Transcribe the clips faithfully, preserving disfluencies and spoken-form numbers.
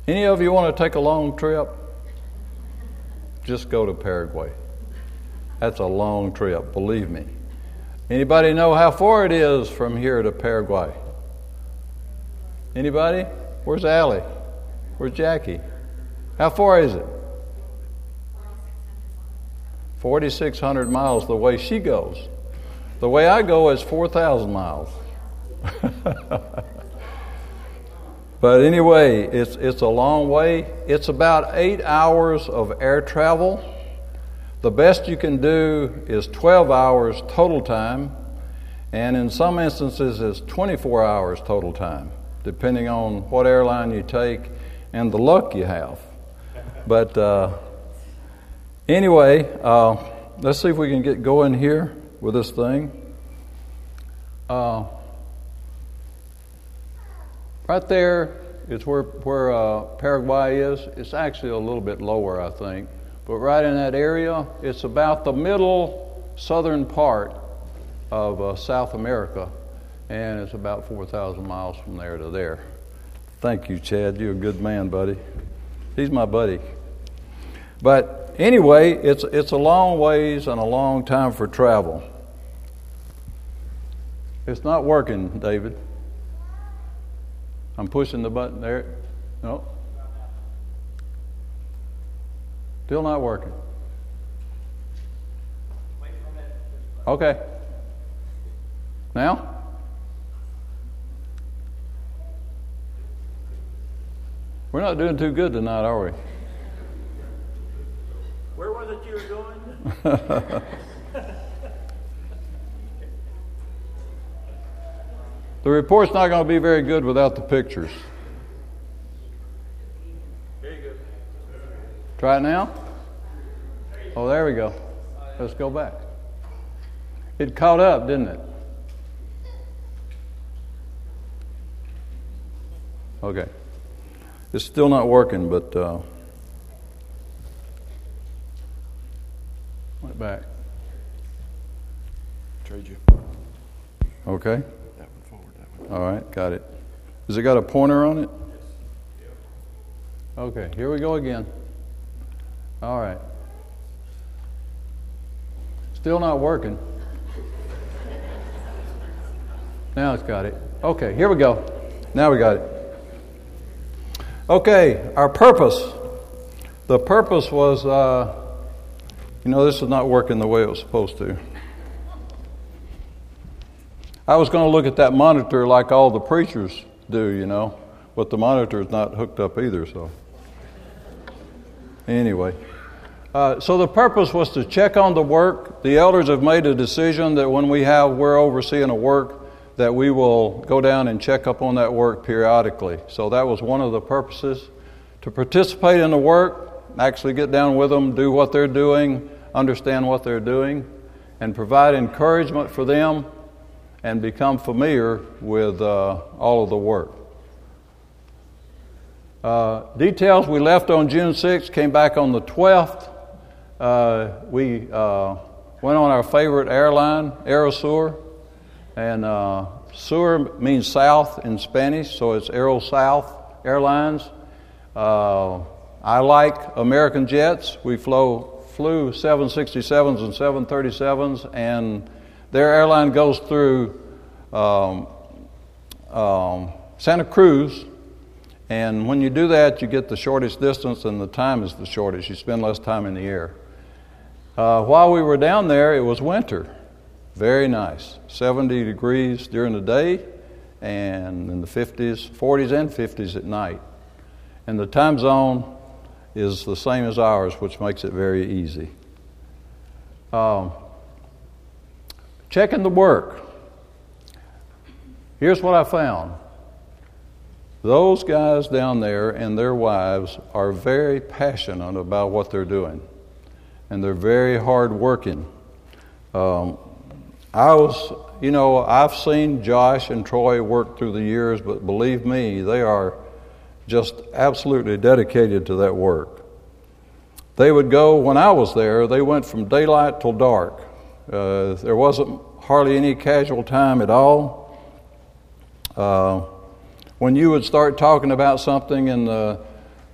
Any of you want to take a long trip? Just go to Paraguay. That's a long trip, believe me. Anybody know how far it is from here to Paraguay? Anybody? Where's Allie? Where's Jackie? How far is it? forty-six hundred miles the way she goes. The way I go is four thousand miles. But anyway, it's it's a long way. It's about eight hours of air travel. The best you can do is twelve hours total time, and in some instances it's twenty-four hours total time, depending on what airline you take and the luck you have. But uh, anyway, uh, let's see if we can get going here with this thing. Uh, right there is where, where uh, Paraguay is. It's actually a little bit lower, I think. But right in that area, it's about the middle southern part of uh, South America. And it's about four thousand miles from there to there. Thank you, Chad. You're a good man, buddy. He's my buddy. But anyway, it's it's a long ways and a long time for travel. It's not working, David. I'm pushing the button there. No. Still not working. Okay. Now? We're not doing too good tonight, are we? Where was it you were going? The report's not going to be very good without the pictures. Very good. Try it now? Oh, there we go. Let's go back. It caught up, didn't it? Okay. It's still not working, but uh, went back. Trade you. Okay. That one forward, that one. All right, got it. Has it got a pointer on it? Okay, here we go again. All right. Still not working. Now it's got it. Okay, here we go. Now we got it. Okay, our purpose. The purpose was, uh, you know, this is not working the way it was supposed to. I was going to look at that monitor like all the preachers do, you know, but the monitor is not hooked up either, so. Anyway. Uh, so the purpose was to check on the work. The elders have made a decision that when we have, we're overseeing a work, that we will go down and check up on that work periodically. So that was one of the purposes, to participate in the work, actually get down with them, do what they're doing, understand what they're doing, and provide encouragement for them and become familiar with uh, all of the work. Uh, details, we left on June sixth, came back on the twelfth. Uh, we uh, went on our favorite airline, Aerosur. And uh, Sur means south in Spanish, so it's Aero South Airlines. Uh, I like American jets. We flew, flew seven sixty-sevens and seven thirty-sevens, and their airline goes through um, um, Santa Cruz. And when you do that, you get the shortest distance, and the time is the shortest. You spend less time in the air. Uh, while we were down there, it was winter. Very nice. seventy degrees during the day and in the fifties, forties and fifties at night. And the time zone is the same as ours, which makes it very easy. Um, checking the work. Here's what I found. Those guys down there and their wives are very passionate about what they're doing. And they're very hard working. Um, I was, you know, I've seen Josh and Troy work through the years, but believe me, they are just absolutely dedicated to that work. They would go, when I was there, they went from daylight till dark. Uh, there wasn't hardly any casual time at all. Uh, when you would start talking about something and the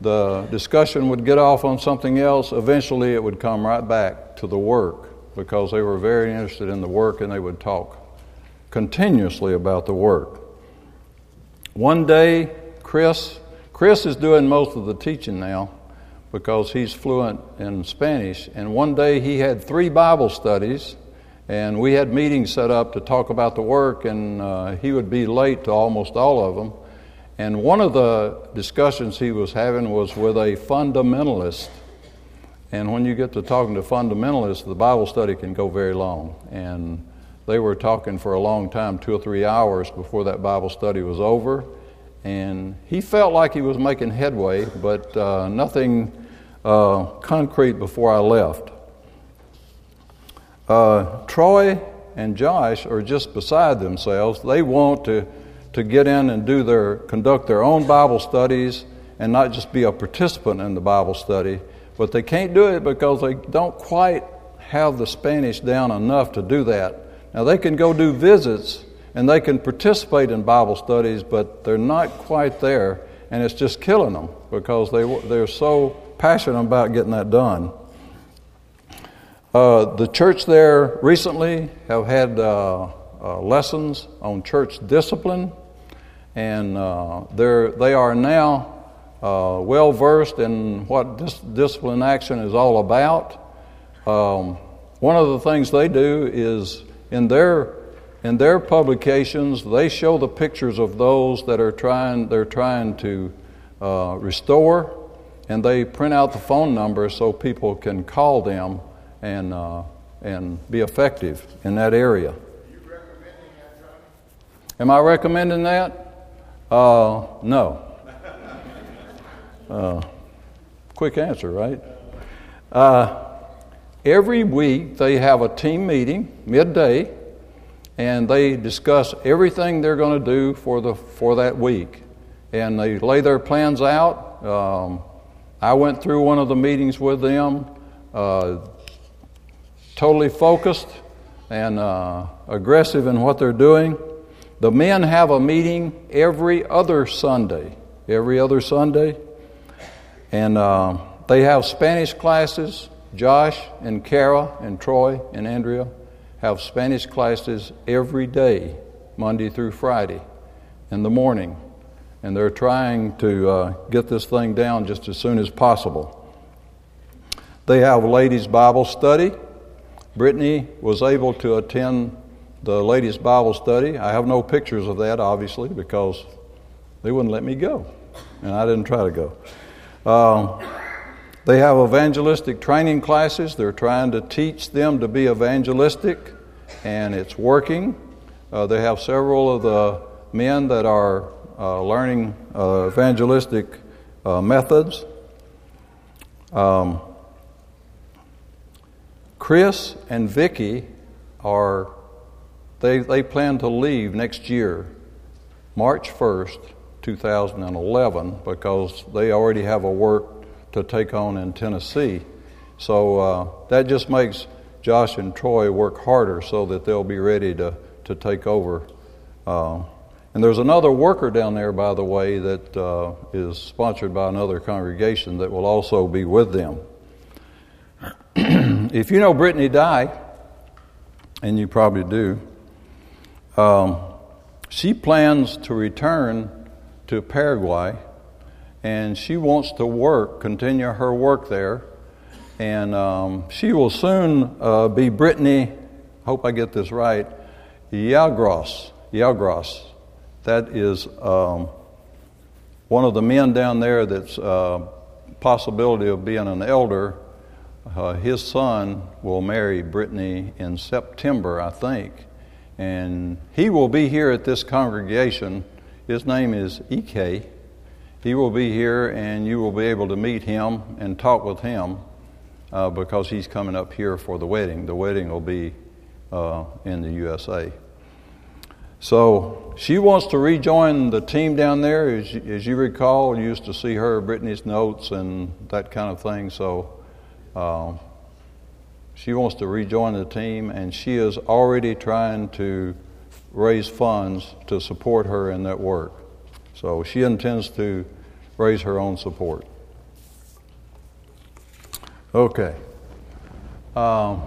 the discussion would get off on something else, eventually it would come right back to the work because they were very interested in the work and they would talk continuously about the work. One day, Chris, Chris is doing most of the teaching now because he's fluent in Spanish, and one day he had three Bible studies, and we had meetings set up to talk about the work, and uh, he would be late to almost all of them. And one of the discussions he was having was with a fundamentalist. And when you get to talking to fundamentalists, the Bible study can go very long. And they were talking for a long time, two or three hours before that Bible study was over. And he felt like he was making headway, but uh, nothing uh, concrete before I left. Uh, Troy and Josh are just beside themselves. They want to to get in and do their conduct their own Bible studies and not just be a participant in the Bible study. But they can't do it because they don't quite have the Spanish down enough to do that. Now they can go do visits and they can participate in Bible studies, but they're not quite there, and it's just killing them because they they're so passionate about getting that done. Uh, the church there recently have had uh, uh, lessons on church discipline. And uh, they're, they are now uh, well versed in what dis- discipline action is all about. Um, one of the things they do is in their in their publications they show the pictures of those that are trying they're trying to uh, restore, and they print out the phone number so people can call them and uh, and be effective in that area. Are you recommending that, Johnny? Am I recommending that? Uh, no. Uh, quick answer, right? Uh, every week they have a team meeting midday, and they discuss everything they're going to do for the for that week, and they lay their plans out. Um, I went through one of the meetings with them, uh, totally focused and uh, aggressive in what they're doing. The men have a meeting every other Sunday, every other Sunday, and uh, they have Spanish classes. Josh and Kara and Troy and Andrea have Spanish classes every day, Monday through Friday, in the morning, and they're trying to uh, get this thing down just as soon as possible. They have ladies' Bible study. Brittany was able to attend the ladies' Bible study. I have no pictures of that, obviously, because they wouldn't let me go, and I didn't try to go. Um, they have evangelistic training classes. They're trying to teach them to be evangelistic, and it's working. Uh, they have several of the men that are uh, learning uh, evangelistic uh, methods. Um, Chris and Vicki are They they plan to leave next year, March first, two thousand eleven, because they already have a work to take on in Tennessee. So uh, that just makes Josh and Troy work harder so that they'll be ready to, to take over. Uh, and there's another worker down there, by the way, that uh, is sponsored by another congregation that will also be with them. If you know Brittany Dye, and you probably do, Um, she plans to return to Paraguay, and she wants to work, continue her work there, and um, she will soon uh, be Brittany, I hope I get this right, Yalgros. Yalgros. That is um, one of the men down there that's uh, possibility of being an elder. Uh, his son will marry Brittany in September, I think. And he will be here at this congregation. His name is Ike. He will be here, and you will be able to meet him and talk with him uh, because he's coming up here for the wedding. The wedding will be uh, in the U S A. So she wants to rejoin the team down there. As, as you recall, you used to see her, Brittany's notes and that kind of thing. So uh, she wants to rejoin the team, and she is already trying to raise funds to support her in that work. So she intends to raise her own support Okay. Um,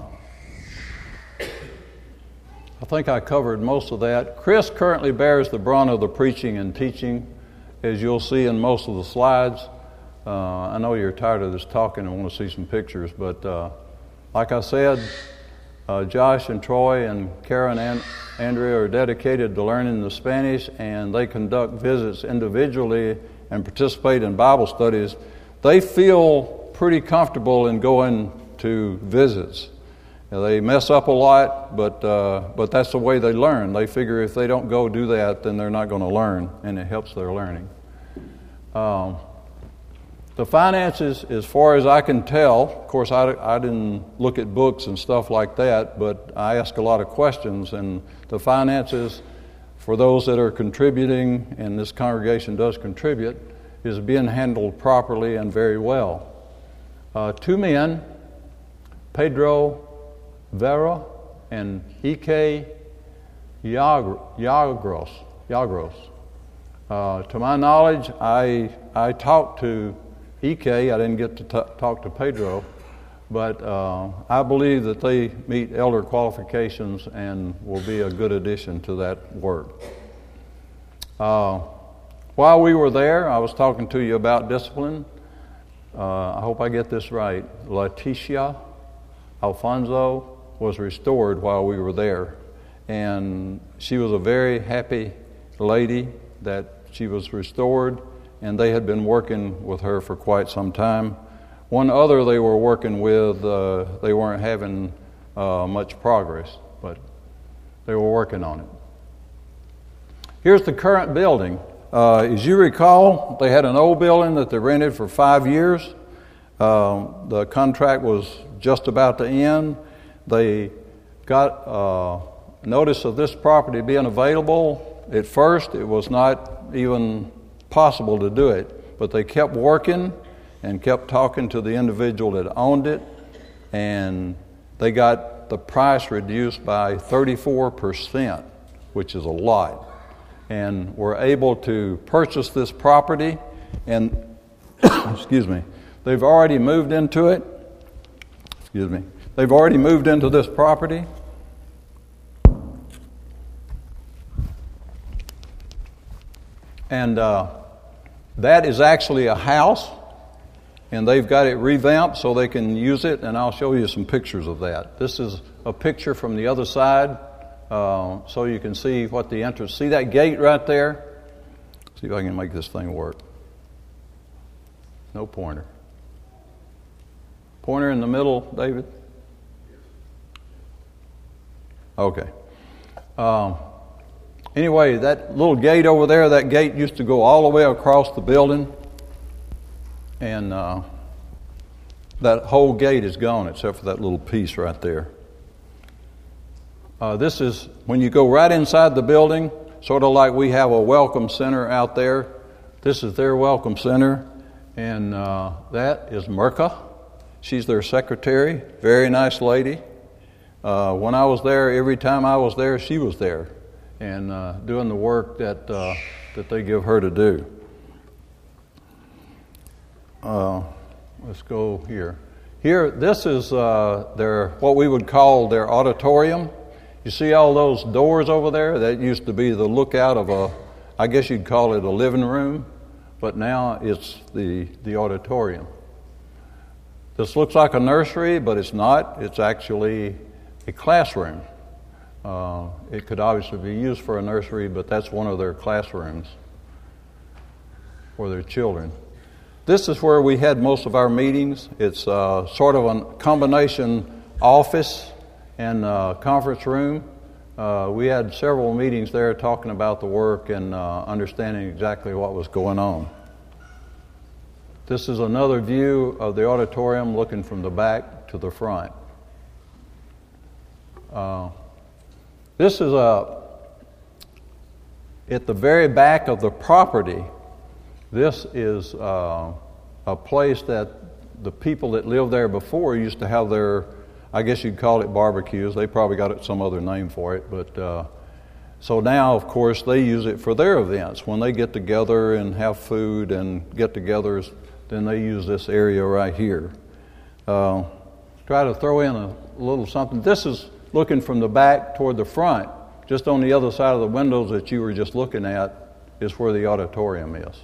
I think I covered most of that. Chris currently bears the brunt of the preaching and teaching, as you'll see in most of the slides. Uh, I know you're tired of this talking and want to see some pictures, but uh, like I said, uh, Josh and Troy and Karen and Andrea are dedicated to learning the Spanish, and they conduct visits individually and participate in Bible studies. They feel pretty comfortable in going to visits. They mess up a lot, but uh, but that's the way they learn. They figure if they don't go do that, then they're not going to learn, and it helps their learning. Um, the finances, as far as I can tell, of course, I, I didn't look at books and stuff like that, but I ask a lot of questions, and the finances, for those that are contributing, and this congregation does contribute, is being handled properly and very well. Uh, two men, Pedro Vera and Ike Yagros. Yagros. Uh, to my knowledge, I I talked to Ike. I didn't get to t- talk to Pedro, but uh, I believe that they meet elder qualifications and will be a good addition to that work. Uh, while we were there, I was talking to you about discipline. Uh, I hope I get this right. Leticia Alfonso was restored while we were there, and she was a very happy lady that she was restored, and they had been working with her for quite some time. One other they were working with, uh, they weren't having uh, much progress, but they were working on it. Here's the current building. Uh, as you recall, they had an old building that they rented for five years. Uh, the contract was just about to end. They got uh, notice of this property being available. At first, it was not even possible to do it, but they kept working and kept talking to the individual that owned it, and they got the price reduced by thirty-four percent, which is a lot, and were able to purchase this property, and excuse me, they've already moved into it. Excuse me. They've already moved into this property. And uh, that is actually a house, and they've got it revamped so they can use it, and I'll show you some pictures of that. This is a picture from the other side, uh, so you can see what the entrance. See that gate right there? See if I can make this thing work. No pointer. Pointer in the middle, David? Okay. Um, anyway, that little gate over there, that gate used to go all the way across the building. And uh, that whole gate is gone except for that little piece right there. Uh, this is, when you go right inside the building, sort of like we have a welcome center out there. This is their welcome center. And uh, that is Mirka. She's their secretary. Very nice lady. Uh, when I was there, every time I was there, she was there, and uh, doing the work that uh, that they give her to do. Uh, let's go here. Here, this is uh, their what we would call their auditorium. You see all those doors over there? That used to be the lookout of a, I guess you'd call it a living room, but now it's the the auditorium. This looks like a nursery, but it's not. It's actually a classroom. Uh, it could obviously be used for a nursery, but that's one of their classrooms for their children. This is where we had most of our meetings. It's uh, sort of a combination office and uh, conference room. Uh, we had several meetings there talking about the work and uh, understanding exactly what was going on. This is another view of the auditorium looking from the back to the front. Uh, this is a, at the very back of the property, this is uh, a place that the people that lived there before used to have their, I guess you'd call it barbecues. They probably got it some other name for it, but uh, so now, of course, they use it for their events. When they get together and have food and get-togethers, then they use this area right here. uh, try to throw in a little something. This is looking from the back toward the front. Just on the other side of the windows that you were just looking at is where the auditorium is.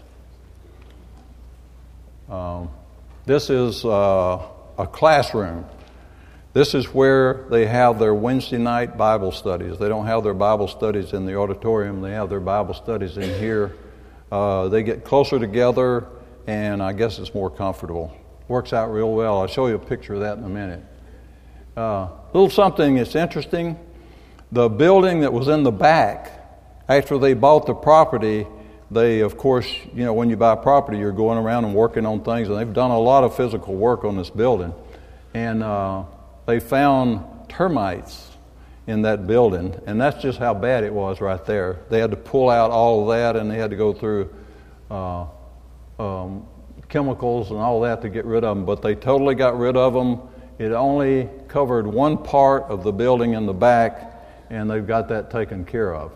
Um, this is uh, a classroom. This is where they have their Wednesday night Bible studies. They don't have their Bible studies in the auditorium. They have their Bible studies in here. Uh, they get closer together, and I guess it's more comfortable. Works out real well. I'll show you a picture of that in a minute. A uh, little something that's interesting. The building that was in the back, after they bought the property, they, of course, you know, when you buy property, you're going around and working on things, and they've done a lot of physical work on this building. And uh, they found termites in that building, and that's just how bad it was right there. They had to pull out all of that, and they had to go through uh, um, chemicals and all that to get rid of them, but they totally got rid of them. It only covered one part of the building in the back, and they've got that taken care of.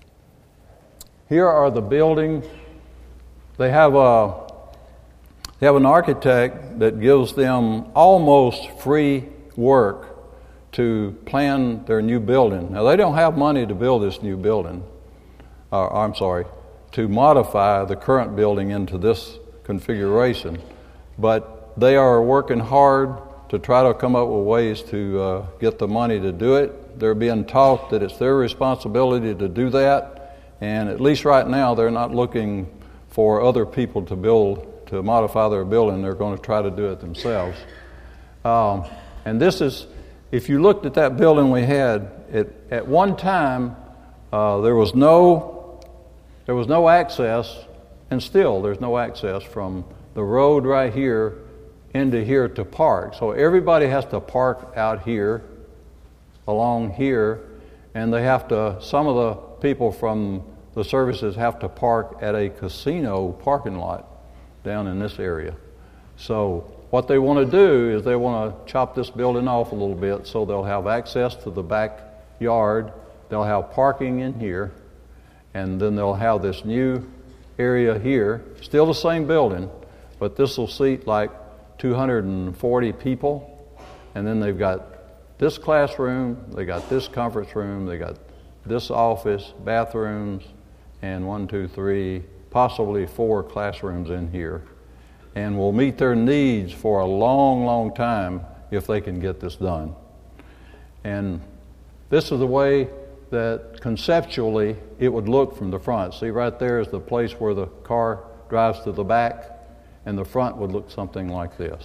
Here are the buildings. They have a they have an architect that gives them almost free work to plan their new building. Now, they don't have money to build this new building. Uh, I'm sorry, to modify the current building into this configuration, but they are working hard to try to come up with ways to uh, get the money to do it. They're being taught that it's their responsibility to do that, and at least right now they're not looking for other people to build, to modify their building. They're going to try to do it themselves. Um, and this is, if you looked at that building we had, it, at one time uh, there was no there was no access, and still there's no access from the road right here into here to park. So everybody has to park out here, along here, and they have to, some of the people from the services have to park at a casino parking lot down in this area. So what they want to do is they want to chop this building off a little bit so they'll have access to the backyard, they'll have parking in here, and then they'll have this new area here, still the same building, but this will seat like two hundred forty people, and then they've got this classroom, they got this conference room, they got this office, bathrooms, and one, two, three, possibly four classrooms in here. And will meet their needs for a long, long time if they can get this done. And this is the way that conceptually it would look from the front. See, right there is the place where the car drives to the back, and the front would look something like this.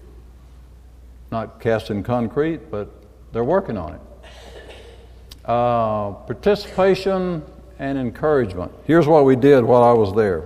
Not cast in concrete, but they're working on it. Uh, participation and encouragement. Here's what we did while I was there.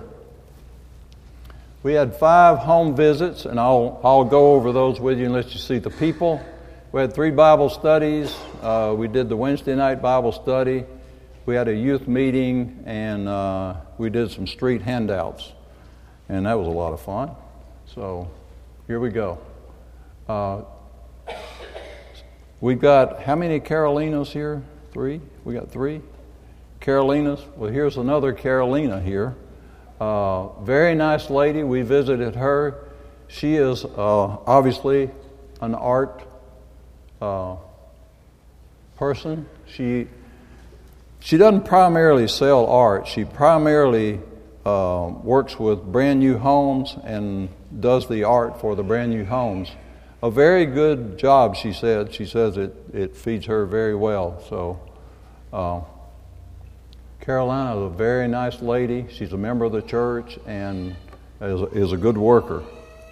We had five home visits, and I'll I'll go over those with you and let you see the people. We had three Bible studies. Uh, we did the Wednesday night Bible study. We had a youth meeting, and uh, we did some street handouts. And that was a lot of fun. So here we go. Uh, we've got, how many Carolinas here? Three? We got three? Carolinas. Well, here's another Carolina here. Uh, very nice lady. We visited her. She is uh, obviously an art uh, person. She she doesn't primarily sell art. She primarily uh, works with brand new homes and does the art for the brand new homes. A very good job, she said. She says it, it feeds her very well. So uh, Carolina is a very nice lady. She's a member of the church and is a, is a good worker.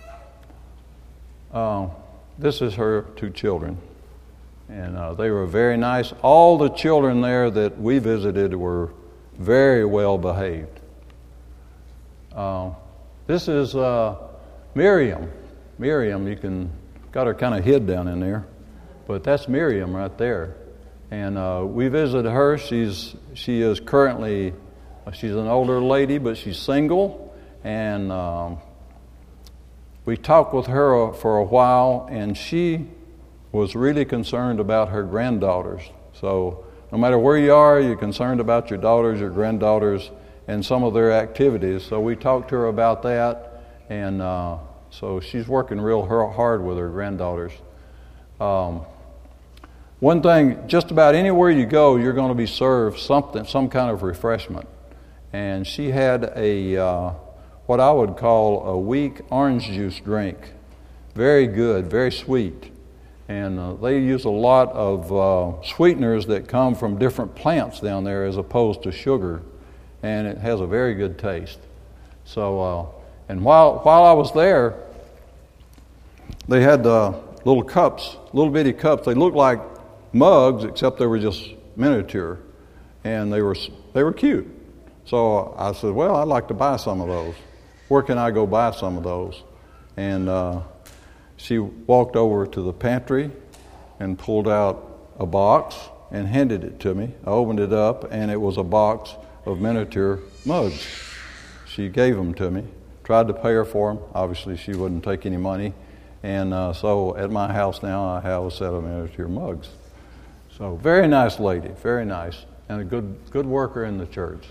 Uh, this is her two children. And uh, they were very nice. All the children there that we visited were very well behaved. Uh, this is uh, Miriam. Miriam, you can, got her kind of hid down in there. But that's Miriam right there. And uh, we visited her. She's she is currently, she's an older lady, but she's single. And um, we talked with her for a while, and she was really concerned about her granddaughters. So no matter where you are, you're concerned about your daughters, your granddaughters, and some of their activities. So we talked to her about that, and uh, So she's working real hard with her granddaughters. Um, one thing, just about anywhere you go, you're going to be served something, some kind of refreshment. And she had a uh, what I would call a weak orange juice drink. Very good, very sweet. And uh, they use a lot of uh, sweeteners that come from different plants down there as opposed to sugar. And it has a very good taste. So, uh, and while while I was there, they had uh, little cups, little bitty cups. They looked like mugs, except they were just miniature, and they were they were cute. So I said, well, I'd like to buy some of those. Where can I go buy some of those? And uh, she walked over to the pantry and pulled out a box and handed it to me. I opened it up, and it was a box of miniature mugs. She gave them to me. Tried to pay her for them. Obviously, she wouldn't take any money. And uh, so at my house now, I have a set of miniature mugs. So very nice lady, very nice, and a good good worker in the church.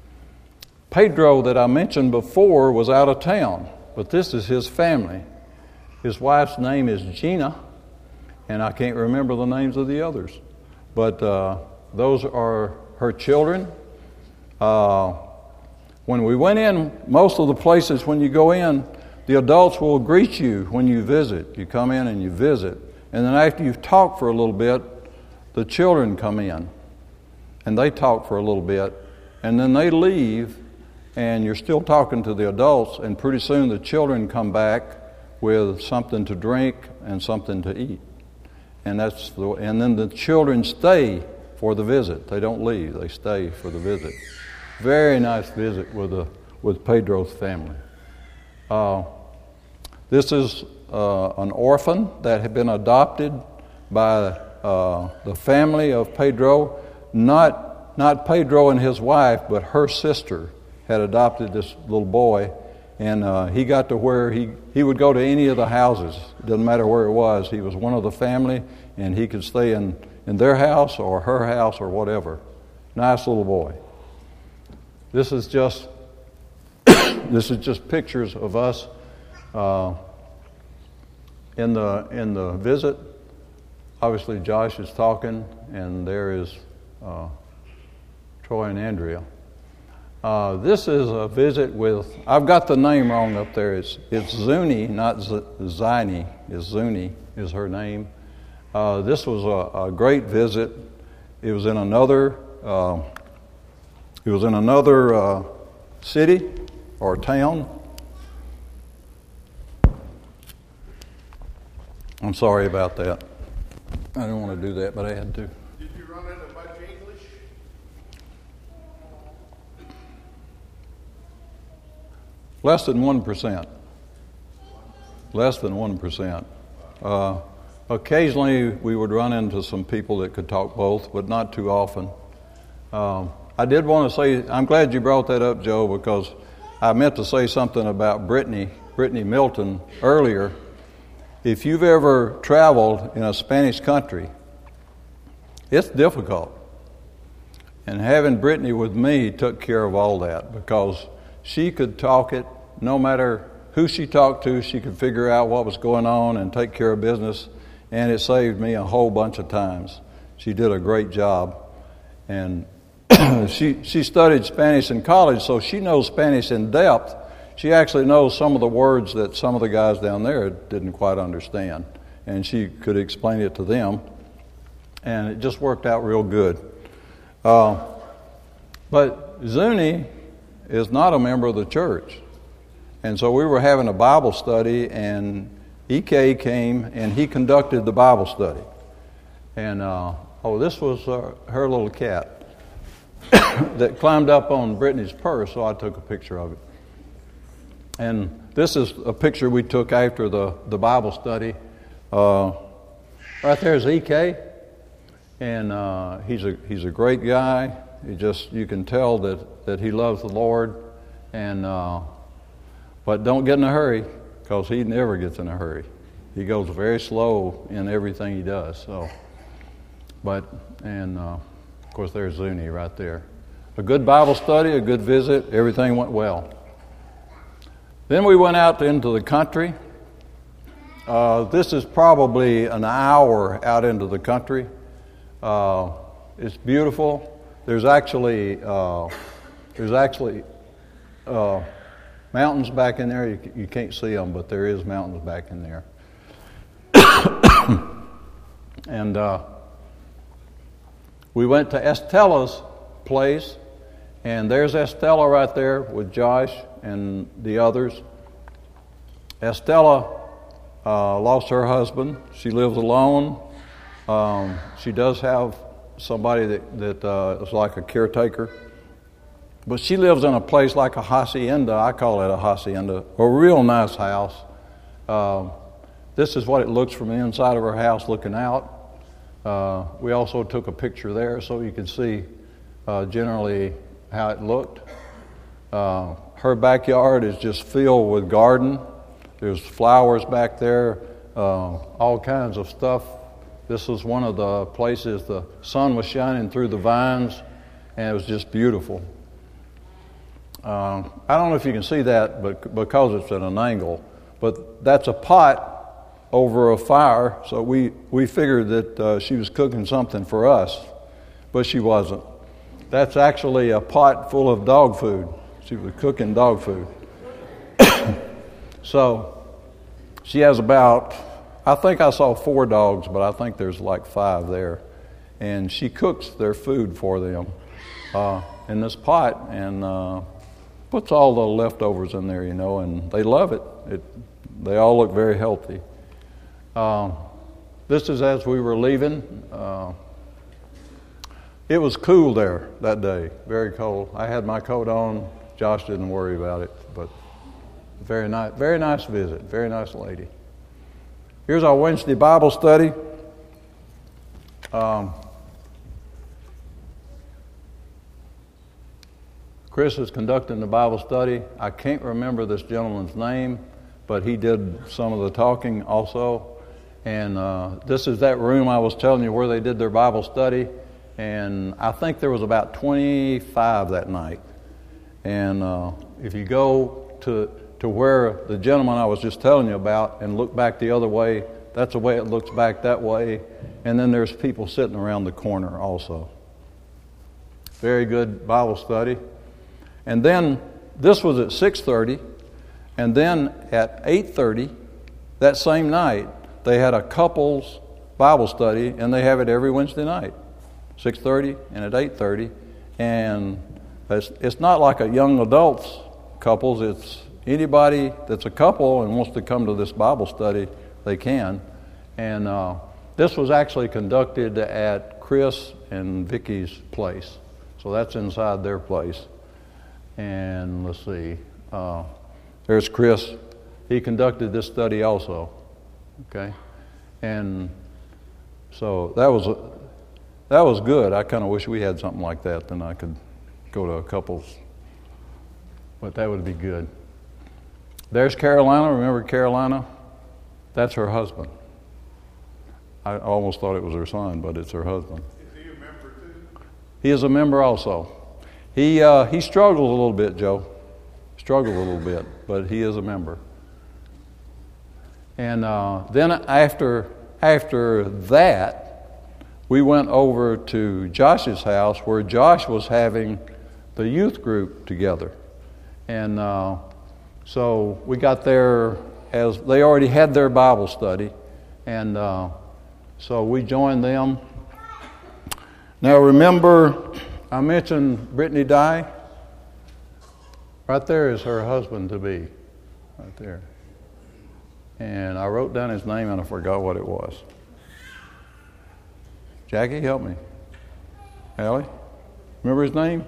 Pedro, that I mentioned before, was out of town, but this is his family. His wife's name is Gina, and I can't remember the names of the others. But uh, those are her children. Uh, when we went in, most of the places when you go in, the adults will greet you when you visit. You come in and you visit. And then after you've talked for a little bit, the children come in. And they talk for a little bit. And then they leave, and you're still talking to the adults, and pretty soon the children come back with something to drink and something to eat. And that's the, and then the children stay for the visit. They don't leave. They stay for the visit. Very nice visit with the with Pedro's family. Uh, this is uh, an orphan that had been adopted by uh, the family of Pedro. Not not Pedro and his wife, but her sister had adopted this little boy, and uh, he got to where he, he would go to any of the houses. It doesn't matter where it was. He was one of the family, and he could stay in, in their house or her house or whatever. Nice little boy. This is just this is just pictures of us uh, in the in the visit. Obviously, Josh is talking, and there is uh, Troy and Andrea. Uh, this is a visit with, I've got the name wrong up there. It's it's Zuni, not Z- Zini. It's Zuni is her name. Uh, this was a, a great visit. It was in another. Uh, it was in another uh, city or town. I'm sorry about that. I didn't want to do that, but I had to. Did you run into much English? Less than one percent. Less than one percent. Uh, occasionally, we would run into some people that could talk both, but not too often. Um, I did want to say, I'm glad you brought that up, Joe, because I meant to say something about Brittany, Brittany Milton earlier. If you've ever traveled in a Spanish country, it's difficult. And having Brittany with me took care of all that, because she could talk it no matter who she talked to. She could figure out what was going on and take care of business, and it saved me a whole bunch of times. She did a great job. And she she studied Spanish in college, so she knows Spanish in depth. She actually knows some of the words that some of the guys down there didn't quite understand, and she could explain it to them, and it just worked out real good. Uh, but Zuni is not a member of the church, and so we were having a Bible study, and E K came and he conducted the Bible study. And uh, oh, this was uh, her little cat that climbed up on Brittany's purse, so I took a picture of it. And this is a picture we took after the, the Bible study. Uh, right there is E K, and uh, he's a he's a great guy. He just you can tell that, that he loves the Lord, and uh, but don't get in a hurry, because he never gets in a hurry. He goes very slow in everything he does. So, but and uh, of course there's Zuni right there. A good Bible study, a good visit. Everything went well. Then we went out into the country, Uh, this is probably an hour out into the country. Uh, it's beautiful. There's actually uh, there's actually uh, mountains back in there. You, you can't see them, but there is mountains back in there. And uh, we went to Estella's place, and there's Estella right there with Josh and the others. Estella uh, lost her husband. She lives alone. Um, she does have somebody that, that uh, is like a caretaker. But she lives in a place like a hacienda. I call it a hacienda, a real nice house. Uh, this is what it looks from the inside of her house looking out. Uh, we also took a picture there so you can see uh, generally how it looked. Uh, her backyard is just filled with garden. There's flowers back there, uh, all kinds of stuff. This was one of the places the sun was shining through the vines, and it was just beautiful. Uh, I don't know if you can see that, but because it's at an angle, but that's a pot over a fire, so we, we figured that uh, she was cooking something for us, but she wasn't. That's actually a pot full of dog food. She was cooking dog food. So she has about, I think I saw four dogs, but I think there's like five there. And she cooks their food for them uh, in this pot and uh, puts all the leftovers in there, you know, and they love it. It they all look very healthy. Uh, this is as we were leaving. Uh, it was cool there that day, very cold. I had my coat on. Josh didn't worry about it, but very nice, very nice visit, very nice lady. Here's our Wednesday Bible study. Um, Chris is conducting the Bible study. I can't remember this gentleman's name, but he did some of the talking also. And uh, this is that room I was telling you where they did their Bible study. And I think there was about twenty-five that night. And uh, if you go to to where the gentleman I was just telling you about and look back the other way, that's the way it looks back that way. And then there's people sitting around the corner also. Very good Bible study. And then this was at six thirty. And then at eight thirty, that same night, they had a couples Bible study, and they have it every Wednesday night, six thirty and at eight thirty. And it's, it's not like a young adults couples. It's anybody that's a couple and wants to come to this Bible study, they can. And uh, this was actually conducted at Chris and Vicky's place. So that's inside their place. And let's see. Uh, there's Chris. He conducted this study also. Okay, and so that was that was good. I kind of wish we had something like that. Then I could go to a couples, but that would be good. There's Carolina. Remember Carolina? That's her husband. I almost thought it was her son, but it's her husband. Is he a member too? He is a member also. He uh, he struggles a little bit, Joe. Struggles a little bit, but he is a member. And uh, then after after that, we went over to Josh's house where Josh was having the youth group together. And uh, so we got there as they already had their Bible study. And uh, so we joined them. Now remember, I mentioned Brittany Dye. Right there is her husband-to-be, right there. And I wrote down his name and I forgot what it was. Jackie, help me. Allie? Remember his name?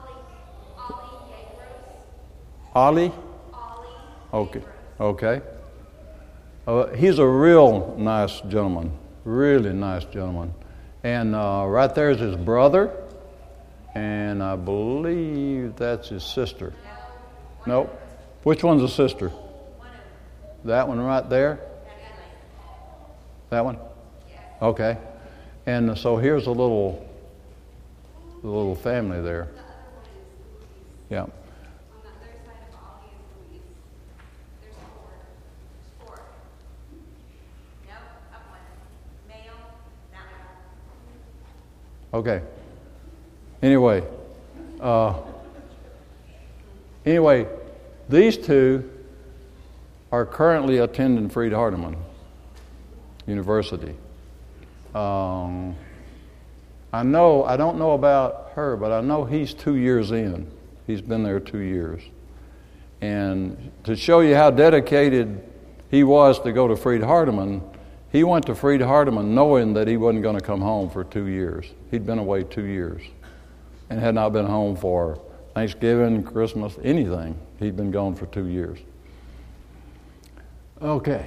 Ollie. Ollie? Ollie. Okay. Okay. Uh, he's a real nice gentleman. Really nice gentleman. And uh, right there is his brother. And I believe that's his sister. Nope. Which one's the sister? That one right there? That one? Okay. And so here's a little, a little family there. Yeah. Okay. Anyway, uh, anyway, these two are currently attending Freed-Hardeman University. Um, I know, I don't know about her, but I know he's two years in. He's been there two years. And to show you how dedicated he was to go to Freed-Hardeman, he went to Freed-Hardeman knowing that he wasn't going to come home for two years. He'd been away two years and had not been home for Thanksgiving, Christmas, anything. He'd been gone for two years. Okay.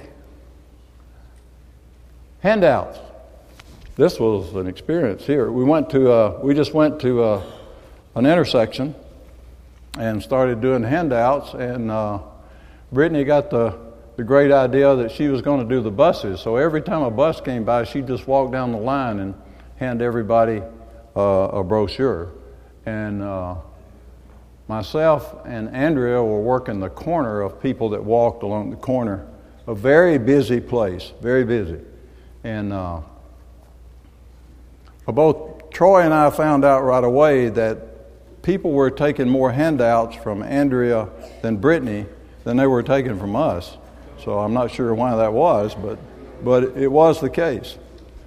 Handouts. This was an experience here. We went to, uh, we just went to uh, an intersection and started doing handouts, and uh, Brittany got the, the great idea that she was going to do the buses. So every time a bus came by, she'd just walk down the line and hand everybody uh, a brochure. And uh, myself and Andrea were working the corner of people that walked along the corner. A very busy place, very busy. And uh, both Troy and I found out right away that people were taking more handouts from Andrea than Brittany than they were taking from us. So I'm not sure why that was, but but it was the case.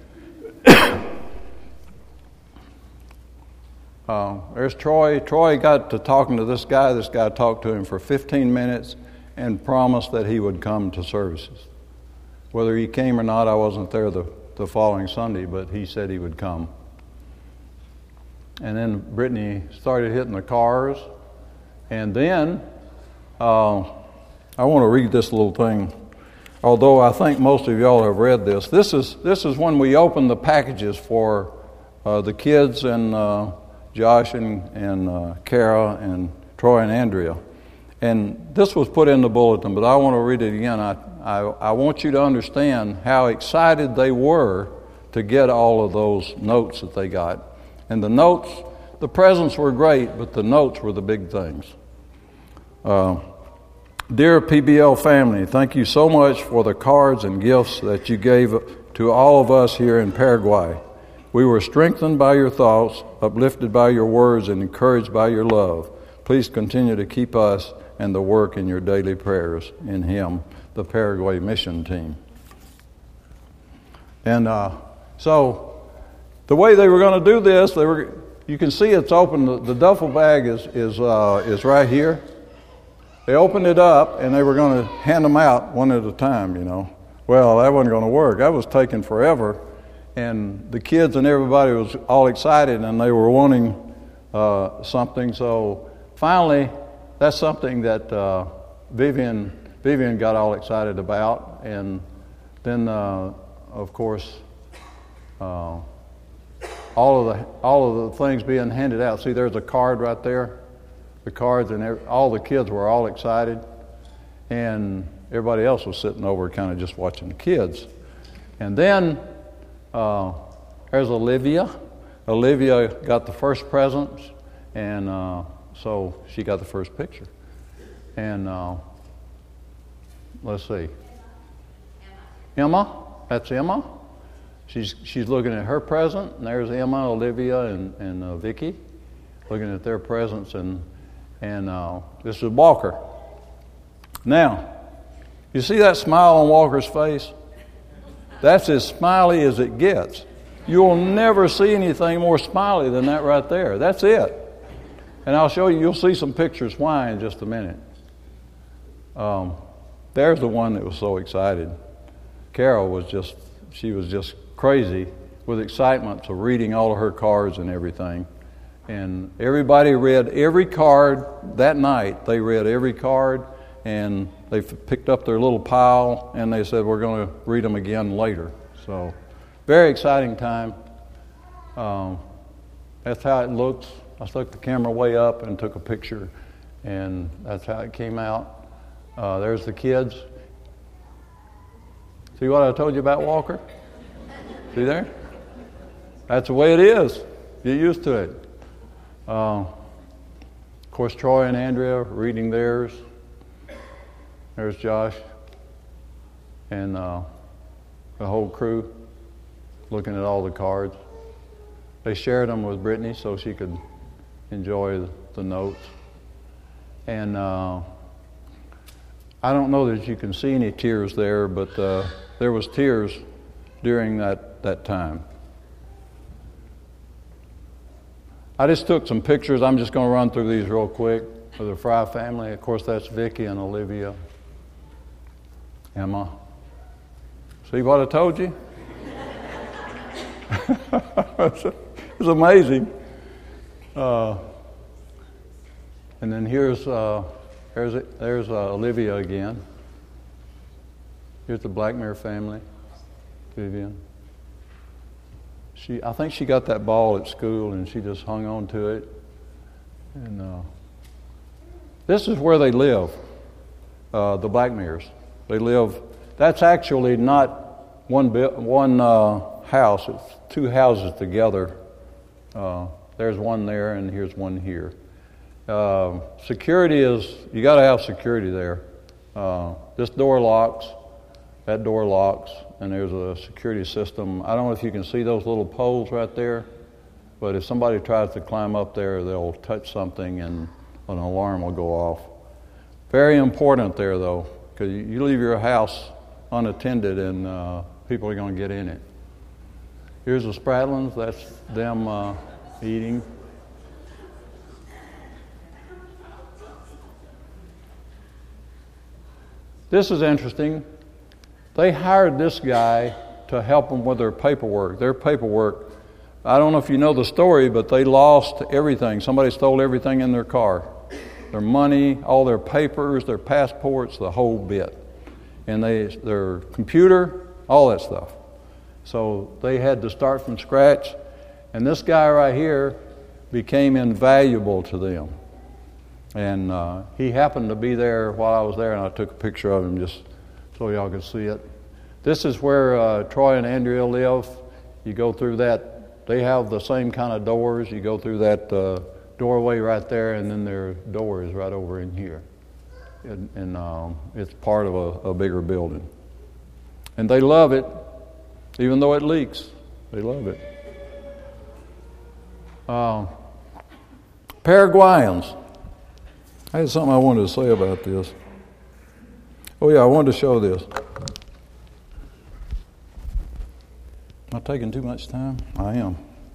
uh, there's Troy. Troy got to talking to this guy. This guy talked to him for fifteen minutes and promised that he would come to services. Whether he came or not, I wasn't there the, the following Sunday, but he said he would come. And then Brittany started hitting the cars. And then, uh, I want to read this little thing, although I think most of y'all have read this. This is this is when we opened the packages for uh, the kids and uh, Josh and, and uh, Kara and Troy and Andrea. And this was put in the bulletin, but I want to read it again. I, I, I want you to understand how excited they were to get all of those notes that they got. And the notes, the presents were great, but the notes were the big things. Uh, Dear P B L family, thank you so much for the cards and gifts that you gave to all of us here in Paraguay. We were strengthened by your thoughts, uplifted by your words, and encouraged by your love. Please continue to keep us and the work in your daily prayers in Him, the Paraguay mission team. And uh, so the way they were going to do this, they were. You can see it's open. The, the duffel bag is is uh, is right here. They opened it up and they were going to hand them out one at a time. You know, well, that wasn't going to work. That was taking forever, and the kids and everybody was all excited and they were wanting uh, something. So finally, that's something that uh, Vivian Vivian got all excited about, and then uh, of course. Uh, All of the all of the things being handed out. See, there's a card right there. The cards and every, all the kids were all excited, and everybody else was sitting over, kind of just watching the kids. And then uh, there's Olivia. Olivia got the first presents, and uh, so she got the first picture. And uh, let's see, Emma. That's Emma. She's she's looking at her present, and there's Emma, Olivia, and and uh, Vicky, looking at their presents, and and uh, this is Walker. Now, you see that smile on Walker's face? That's as smiley as it gets. You'll never see anything more smiley than that right there. That's it. And I'll show you. You'll see some pictures why in just a minute. Um, there's the one that was so excited. Carol was just she was just. crazy with excitement to reading all of her cards and everything. And everybody read every card that night. They read every card, and they picked up their little pile, and they said, we're going to read them again later. So, very exciting time. Um, that's how it looks. I took the camera way up and took a picture, and that's how it came out. Uh, there's the kids. See what I told you about Walker? See there? That's the way it is. Get used to it. Uh, of course, Troy and Andrea reading theirs. There's Josh and uh, the whole crew looking at all the cards. they shared them with Brittany so she could enjoy the notes. And uh, I don't know that you can see any tears there, but uh, there was tears during that, that time. I just took some pictures. I'm just going to run through these real quick of the Fry family. Of course, that's Vicki and Olivia. Emma. See what I told you? It's amazing. Uh, and then here's uh, there's there's uh, Olivia again. Here's the Blackmere family. Vivian. She, I think she got that ball at school and she just hung on to it. And uh, this is where they live, uh, the Blackmeres. They live. That's actually not one one uh, house. It's two houses together. Uh, there's one there, and here's one here. Uh, security is you got to have security there. Uh, this door locks. That door locks, and there's a security system. I don't know if you can see those little poles right there, but if somebody tries to climb up there, they'll touch something, and an alarm will go off. Very important there, though, because you leave your house unattended, and uh, people are going to get in it. Here's the Spratlins. That's them uh, eating. This is interesting. They hired this guy to help them with their paperwork. Their paperwork, I don't know if you know the story, but they lost everything. Somebody stole everything in their car. Their money, all their papers, their passports, the whole bit. And they, their computer, all that stuff. So they had to start from scratch. And this guy right here became invaluable to them. And uh, he happened to be there while I was there, and I took a picture of him just so y'all could see it. This is where uh, Troy and Andrea live. You go through that. They have the same kind of doors. You go through that uh, doorway right there, and then their door is right over in here. And, and um, it's part of a, a bigger building. And they love it, even though it leaks. They love it. Uh, Paraguayans. I had something I wanted to say about this. Oh, yeah, I wanted to show this. Am I taking too much time? I am.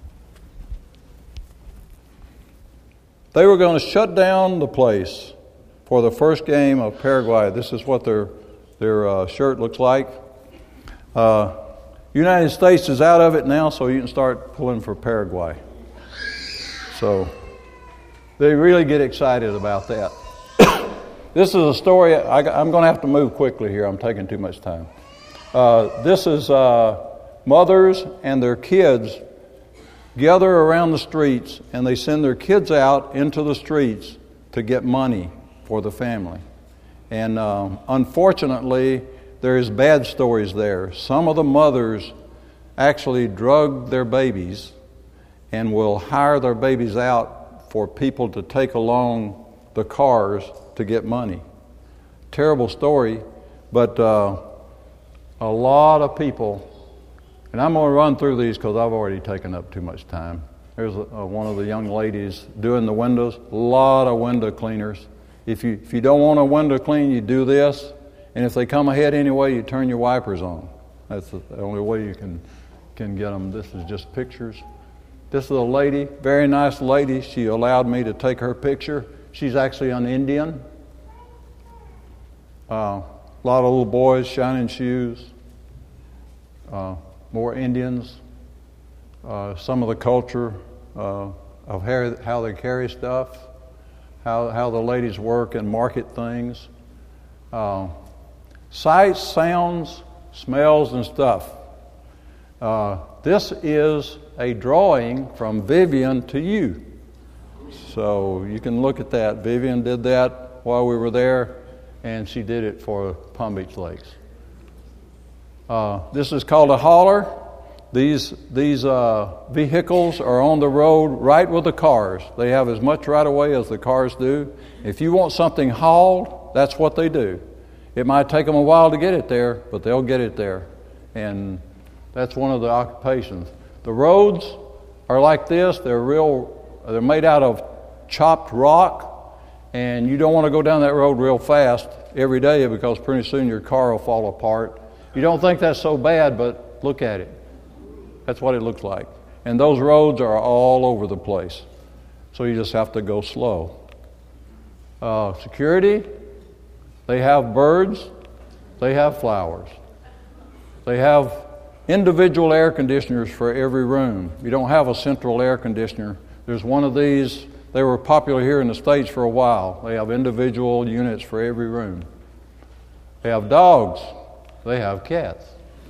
They were going to shut down the place for the first game of Paraguay. This is what their their uh, shirt looks like. Uh, United States is out of it now, so you can start pulling for Paraguay. So they really get excited about that. This is a story. I, I'm going to have to move quickly here. I'm taking too much time. Uh, this is uh, mothers and their kids gather around the streets, and they send their kids out into the streets to get money for the family. And um, unfortunately, there is bad stories there. Some of the mothers actually drug their babies and will hire their babies out for people to take along the cars to get money. Terrible story, but uh, a lot of people, and I'm going to run through these because I've already taken up too much time. There's a, a, one of the young ladies doing the windows, a lot of window cleaners. If you if you don't want a window clean, you do this, and if they come ahead anyway, you turn your wipers on. That's the only way you can can get them. This is just pictures. This is a lady, very nice lady. She allowed me to take her picture. She's actually an Indian. Uh, a lot of little boys, shining shoes. Uh, more Indians. Uh, some of the culture uh, of how, how they carry stuff. How, how the ladies work and market things. Uh, sights, sounds, smells, and stuff. Uh, this is a drawing from Vivian to you. So you can look at that. Vivian did that while we were there, and she did it for Palm Beach Lakes. Uh, this is called a hauler. These these uh, vehicles are on the road right with the cars. They have as much right of way as the cars do. If you want something hauled, that's what they do. It might take them a while to get it there, but they'll get it there. And that's one of the occupations. The roads are like this. They're real, they're made out of chopped rock, and you don't want to go down that road real fast every day because pretty soon your car will fall apart. You don't think that's so bad, but look at it. That's what it looks like. And those roads are all over the place. So you just have to go slow. Uh, security, they have birds, they have flowers. They have individual air conditioners for every room. You don't have a central air conditioner. There's one of these. They were popular here in the States for a while. They have individual units for every room. They have dogs. They have cats.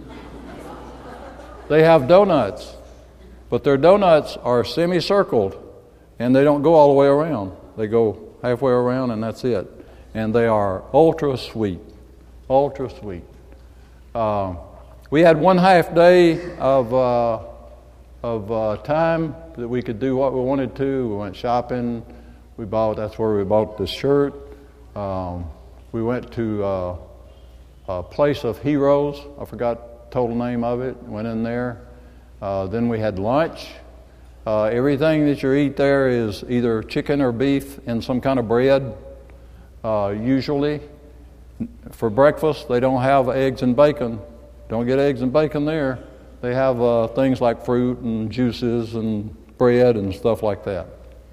They have donuts. But their donuts are semicircled, and they don't go all the way around. They go halfway around, and that's it. And they are ultra sweet. Ultra sweet. Uh, we had one half day of uh, of uh, time that we could do what we wanted to. We went shopping. We bought. That's where we bought this shirt. Um, we went to uh, a place of heroes. I forgot the total name of it. Went in there. Uh, then we had lunch. Uh, everything that you eat there is either chicken or beef and some kind of bread. Uh, usually, for breakfast, they don't have eggs and bacon. Don't get eggs and bacon there. They have uh, things like fruit and juices and bread and stuff like that.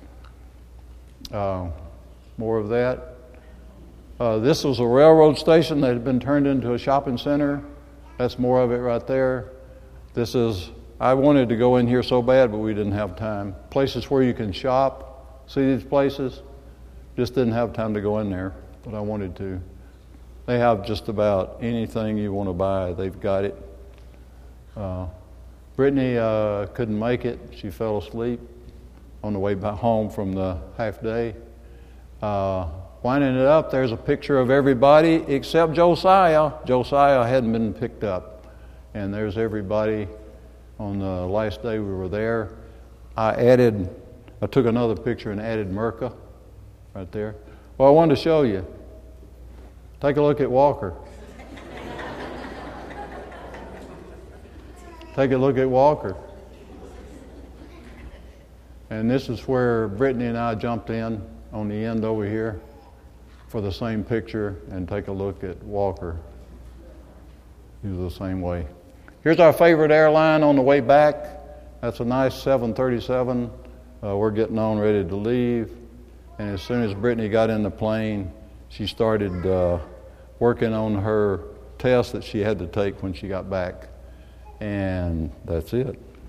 Uh, more of that. Uh, this was a railroad station that had been turned into a shopping center. That's more of it right there. This is, I wanted to go in here so bad, but we didn't have time. Places where you can shop. See these places? Just didn't have time to go in there, but I wanted to. They have just about anything you want to buy. They've got it. Uh, Brittany uh, couldn't make it. She fell asleep on the way back home from the half day. Uh, winding it up, there's a picture of everybody except Josiah. Josiah hadn't been picked up. And there's everybody on the last day we were there. I added, I took another picture and added Merca right there. Well, I wanted to show you. Take a look at Walker. Take a look at Walker. And this is where Brittany and I jumped in on the end over here for the same picture, and take a look at Walker. He was the same way. Here's our favorite airline on the way back. That's a nice seven thirty-seven. Uh, we're getting on ready to leave. And as soon as Brittany got in the plane, she started uh, working on her test that she had to take when she got back. And that's it.